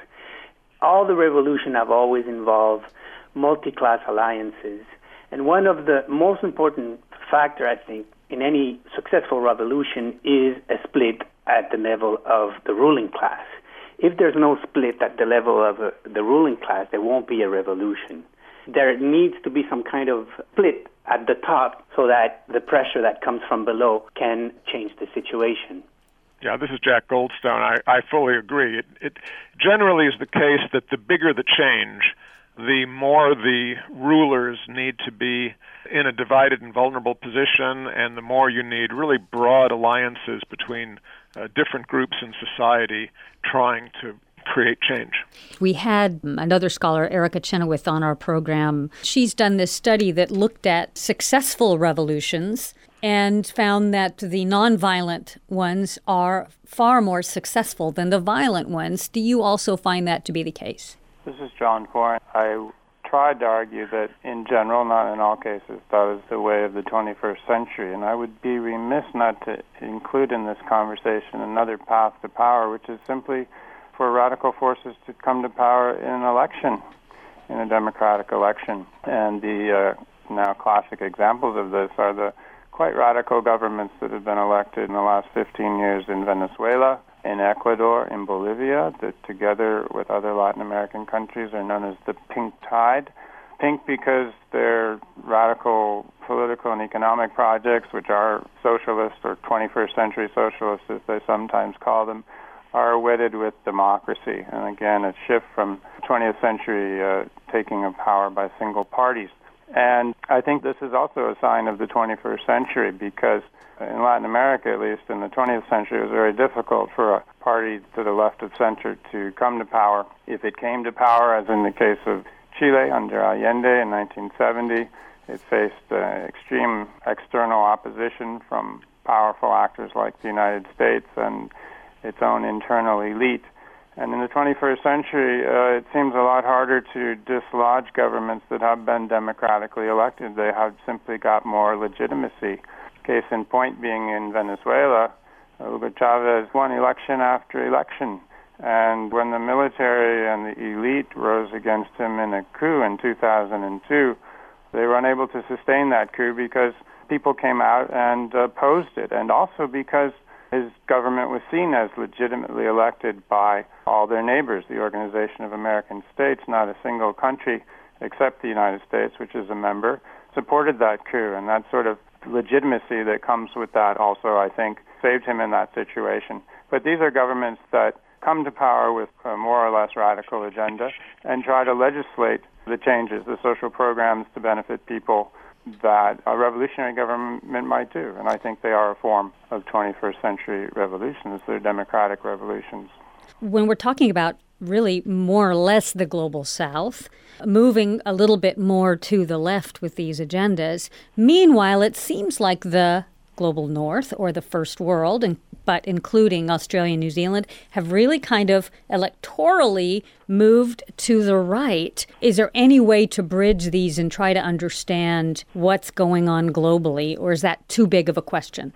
All the revolutions have always involved multi-class alliances. And one of the most important factor, I think, in any successful revolution is a split at the level of the ruling class. If there's no split at the level of uh, the ruling class, there won't be a revolution. There needs to be some kind of split at the top so that the pressure that comes from below can change the situation. Yeah, this is Jack Goldstone. I, I fully agree. It, it generally is the case that the bigger the change, the more the rulers need to be in a divided and vulnerable position, and the more you need really broad alliances between uh, different groups in society trying to create change. We had another scholar, Erica Chenoweth, on our program. She's done this study that looked at successful revolutions and found that the nonviolent ones are far more successful than the violent ones. Do you also find that to be the case? This is John Foran. I tried to argue that in general, not in all cases, that is the way of the twenty-first century. And I would be remiss not to include in this conversation another path to power, which is simply for radical forces to come to power in an election, in a democratic election. And the uh, now classic examples of this are the quite radical governments that have been elected in the last fifteen years in Venezuela, in Ecuador, in Bolivia, that together with other Latin American countries are known as the Pink Tide. Pink because they're radical political and economic projects, which are socialist or twenty-first century socialists, as they sometimes call them, are wedded with democracy. And again, a shift from twentieth century uh, taking of power by single parties. And I think this is also a sign of the twenty-first century because in Latin America, at least in the twentieth century, it was very difficult for a party to the left of center to come to power. If it came to power, as in the case of Chile under Allende in nineteen seventy, it faced uh, extreme external opposition from powerful actors like the United States and its own internal elite. And in the twenty-first century, uh, it seems a lot harder to dislodge governments that have been democratically elected. They have simply got more legitimacy. Case in point being in Venezuela, Hugo Chavez won election after election. And when the military and the elite rose against him in a coup in two thousand two, they were unable to sustain that coup because people came out and opposed it, and also because his government was seen as legitimately elected by all their neighbors. The Organization of American States, not a single country except the United States, which is a member, supported that coup. And that sort of legitimacy that comes with that also, I think, saved him in that situation. But these are governments that come to power with a more or less radical agenda and try to legislate the changes, the social programs to benefit people that a revolutionary government might do. And I think they are a form of twenty-first century revolutions. They're democratic revolutions. When we're talking about really more or less the global south, moving a little bit more to the left with these agendas, meanwhile, it seems like the global north or the first world, and but including Australia and New Zealand, have really kind of electorally moved to the right. Is there any way to bridge these and try to understand what's going on globally, or is that too big of a question?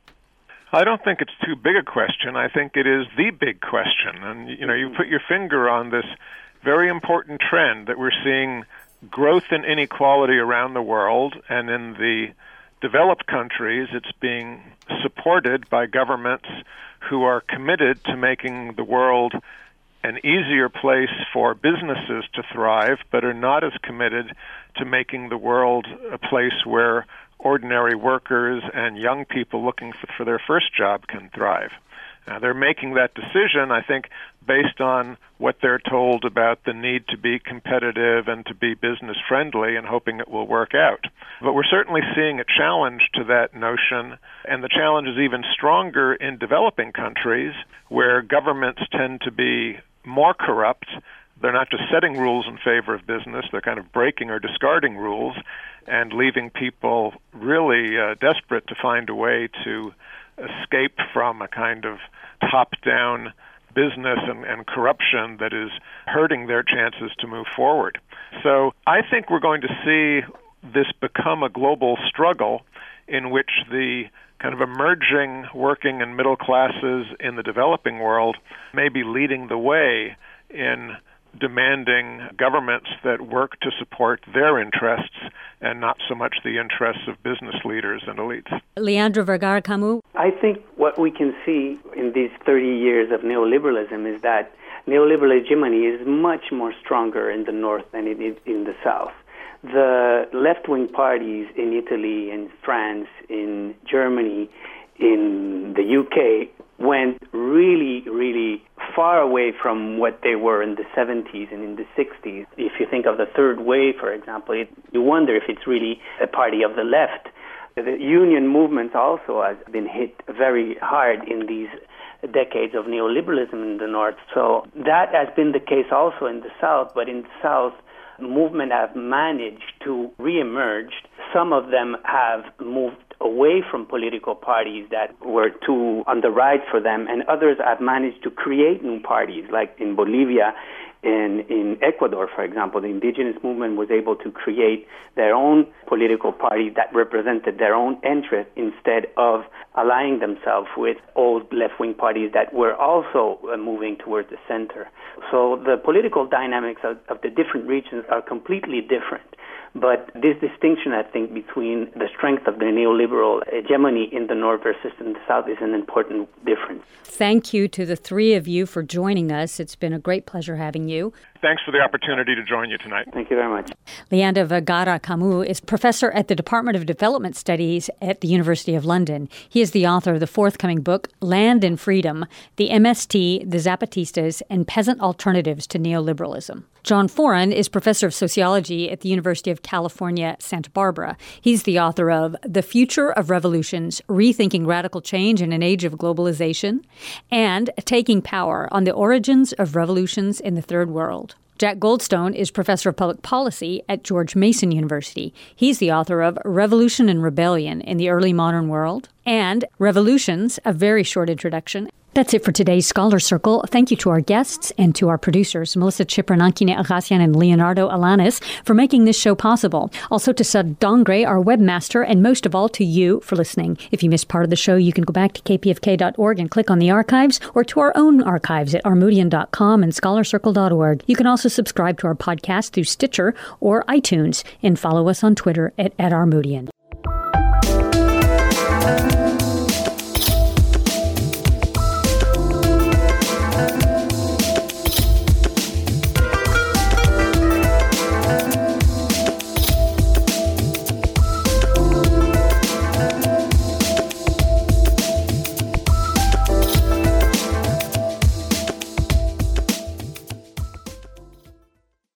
I don't think it's too big a question. I think it is the big question. And, you know, you put your finger on this very important trend that we're seeing growth in inequality around the world, and in the developed countries, it's being supported by governments who are committed to making the world an easier place for businesses to thrive, but are not as committed to making the world a place where ordinary workers and young people looking for, for their first job can thrive. Now, they're making that decision, I think, based on what they're told about the need to be competitive and to be business friendly and hoping it will work out. But we're certainly seeing a challenge to that notion, and the challenge is even stronger in developing countries where governments tend to be more corrupt. They're not just setting rules in favor of business, they're kind of breaking or discarding rules and leaving people really uh, desperate to find a way to escape from a kind of top-down business and, and corruption that is hurting their chances to move forward. So I think we're going to see this become a global struggle in which the kind of emerging working and middle classes in the developing world may be leading the way in demanding governments that work to support their interests and not so much the interests of business leaders and elites. Leandro Vergara Camus? I think what we can see in these thirty years of neoliberalism is that neoliberal hegemony is much more stronger in the North than it is in the South. The left-wing parties in Italy, in France, in Germany, in the U K went really, really far away from what they were in the seventies and in the sixties. If you think of the third wave, for example, it, you wonder if it's really a party of the left. The union movement also has been hit very hard in these decades of neoliberalism in the North. So that has been the case also in the South, but in the South, movement have managed to reemerge. Some of them have moved away from political parties that were too on the right for them, and others have managed to create new parties, like in Bolivia, in, in Ecuador, for example. The indigenous movement was able to create their own political party that represented their own interests instead of allying themselves with old left-wing parties that were also uh, moving towards the center. So the political dynamics of, of the different regions are completely different. But this distinction, I think, between the strength of the neoliberal hegemony in the North versus in the South is an important difference. Thank you to the three of you for joining us. It's been a great pleasure having you. Thanks for the opportunity to join you tonight. Thank you very much. Leandro Vergara Camus is professor at the Department of Development Studies at the University of London. He is the author of the forthcoming book, Land and Freedom, The M S T, the Zapatistas, and Peasant Alternatives to Neoliberalism. John Foran is professor of sociology at the University of California, Santa Barbara. He's the author of The Future of Revolutions, Rethinking Radical Change in an Age of Globalization, and Taking Power on the Origins of Revolutions in the Third World. Jack Goldstone is professor of public policy at George Mason University. He's the author of Revolution and Rebellion in the Early Modern World and Revolutions, a very short introduction. That's it for today's Scholar Circle. Thank you to our guests and to our producers, Melissa Chipranankine Agasian and Leonardo Alanis, for making this show possible. Also to Sud Dongre, our webmaster, and most of all to you for listening. If you missed part of the show, you can go back to k p f k dot org and click on the archives, or to our own archives at armoudian dot com and scholar circle dot org. You can also subscribe to our podcast through Stitcher or iTunes, and follow us on Twitter at, at Armoudian.